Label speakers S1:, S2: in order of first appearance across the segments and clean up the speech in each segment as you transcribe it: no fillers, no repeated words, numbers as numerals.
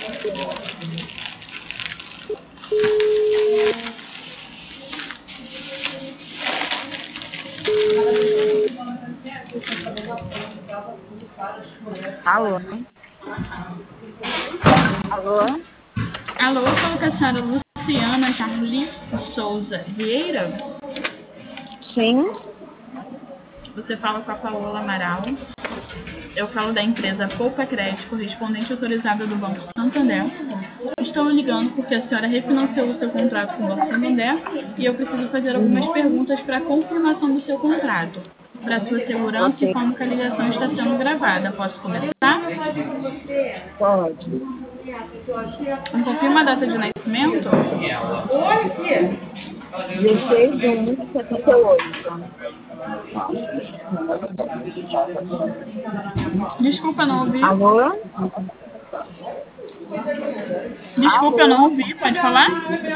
S1: Alô? Alô?
S2: Alô, fala com a senhora Luciana Carlice Souza Vieira.
S1: Sim?
S2: Você fala com a Paola Amaral. Eu falo da empresa Poupa Crédito, correspondente autorizada do Banco Santander. Estou ligando porque a senhora refinanciou o seu contrato com o Banco Santander e eu preciso fazer algumas perguntas para a confirmação do seu contrato. Para sua segurança,
S1: Ok.
S2: informo que a ligação está sendo gravada. Posso começar?
S1: Pode.
S2: Me confirma a data de nascimento?
S1: 16/1/78.
S2: Desculpa, não ouvi.
S1: Alô?
S2: Desculpa, eu não ouvi. Pode falar?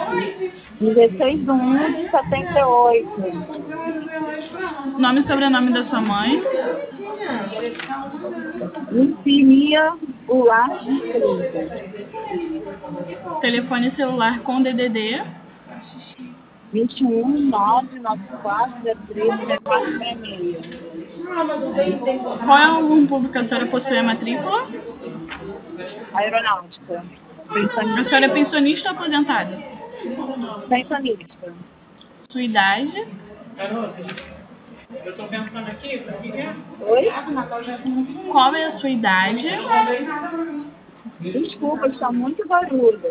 S1: 16/1/78.
S2: Nome e sobrenome da sua mãe.
S1: Infinia Goulart de Freitas.
S2: Telefone celular com DDD.
S1: 21/994/03/6466.
S2: Qual é o órgão público que a senhora possui a matrícula?
S1: Aeronáutica.
S2: A senhora é pensionista ou aposentada?
S1: Pensionista.
S2: Sua idade?
S1: Oi?
S2: Qual é a sua idade?
S1: Desculpa, está muito barulho.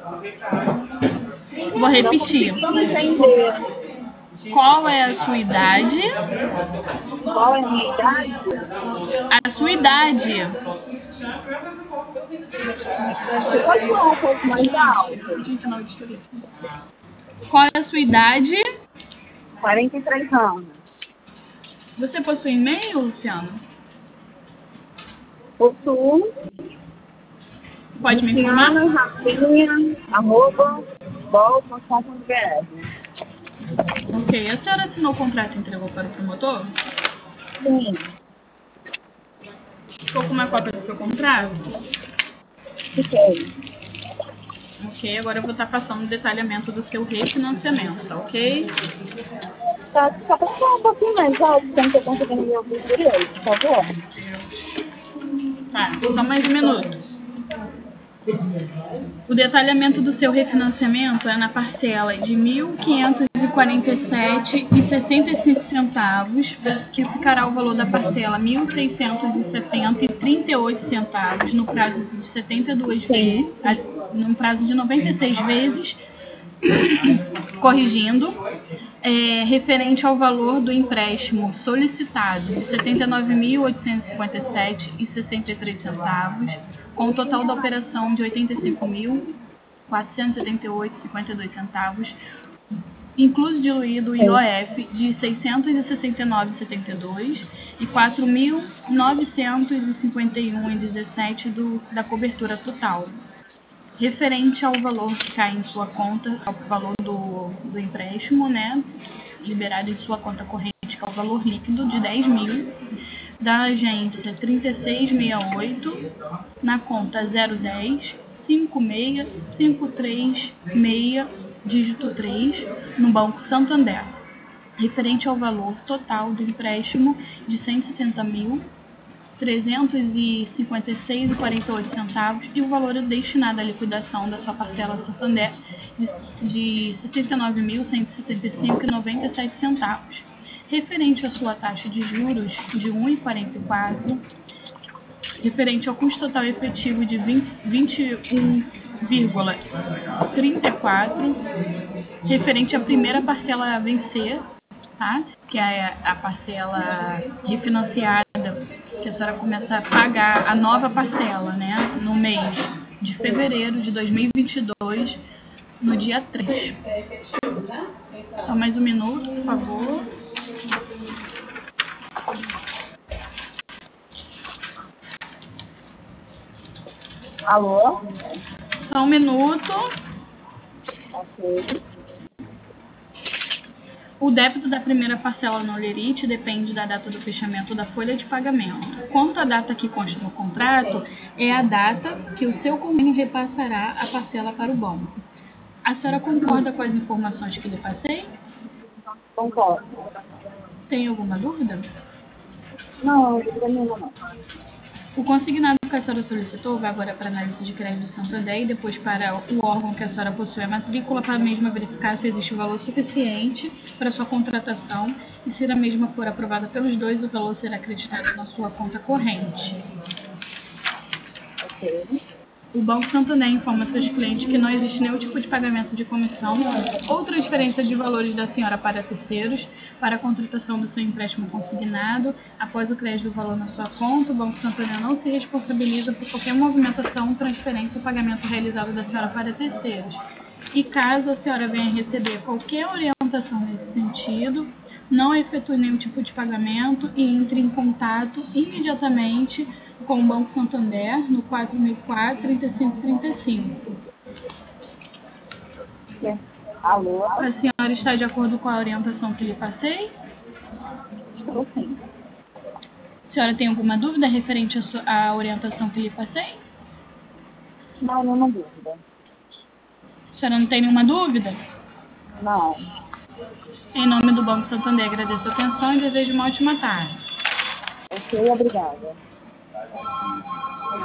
S2: Vou
S1: Não
S2: repetir.
S1: consegui entender.
S2: Qual é a sua idade?
S1: Qual é a minha idade?
S2: A sua idade.
S1: Você pode falar um pouco mais alto?
S2: Qual é a sua idade?
S1: 43 anos.
S2: Você possui e-mail, Luciano?
S1: Possuo
S2: Pode me informar?
S1: luciana@bol.com.br.
S2: Ok. A senhora assinou o contrato e entregou para o promotor?
S1: Sim.
S2: Ficou com uma cópia do seu contrato?
S1: Fiquei.
S2: Ok, agora eu vou estar passando o detalhamento do seu refinanciamento, tá ok?
S1: Tá, só pode falar um pouquinho mais alto, sem que eu conseguir me ouvir direito, por favor.
S2: Tá, só mais um minuto. O detalhamento do seu refinanciamento é na parcela de R$ 1.547,65, que ficará o valor da parcela R$ 1.670,38 no prazo de 72 vezes, no prazo de 96 vezes, corrigindo, referente ao valor do empréstimo solicitado de R$ 79.857,63, com o total da operação de R$ 85.478,52, incluso diluído o IOF de R$ 669,72 e R$ 4.951,17 da cobertura total. Referente ao valor que cai em sua conta, ao valor do empréstimo, né, liberado em sua conta corrente, que é o valor líquido de 10 mil, da agência 3668, na conta 010 56536, dígito 3, no Banco Santander, referente ao valor total do empréstimo de 160.356,48 e o valor destinado à liquidação da sua parcela Santander de R$ 69.165,97, referente à sua taxa de juros de 1,44, referente ao custo total efetivo de 21,34, referente à primeira parcela a vencer, tá? Que é a parcela refinanciada, que a senhora começa a pagar a nova parcela, né, no mês de fevereiro de 2022, no dia 3. Só mais um minuto, por favor.
S1: Alô?
S2: Só um minuto.
S1: Ok.
S2: O débito da primeira parcela no Lerite depende da data do fechamento da folha de pagamento. Quanto à data que consta no contrato, é a data que o seu convênio repassará a parcela para o banco. A senhora concorda com as informações que lhe passei?
S1: Concordo.
S2: Tem alguma dúvida?
S1: Não, dúvida nenhuma não.
S2: O consignado que a senhora solicitou vai agora para a análise de crédito do Santander e depois para o órgão que a senhora possui a matrícula para a mesma verificar se existe o valor suficiente para sua contratação e se a mesma for aprovada pelos dois, o valor será acreditado na sua conta corrente.
S1: Ok.
S2: O Banco Santander informa seus clientes que não existe nenhum tipo de pagamento de comissão ou transferência de valores da senhora para terceiros para a contratação do seu empréstimo consignado. Após o crédito do valor na sua conta, o Banco Santander não se responsabiliza por qualquer movimentação, transferência ou pagamento realizado da senhora para terceiros. E caso a senhora venha receber qualquer orientação nesse sentido, não efetue nenhum tipo de pagamento e entre em contato imediatamente com o Banco Santander no 4004-3535.
S1: Alô?
S2: A senhora está de acordo com a orientação que lhe passei?
S1: Estou sim.
S2: A senhora tem alguma dúvida referente à orientação que lhe passei?
S1: Não, nenhuma dúvida.
S2: A senhora não tem nenhuma dúvida?
S1: Não.
S2: Em nome do Banco Santander, agradeço a atenção e desejo uma ótima tarde.
S1: Ok, obrigada.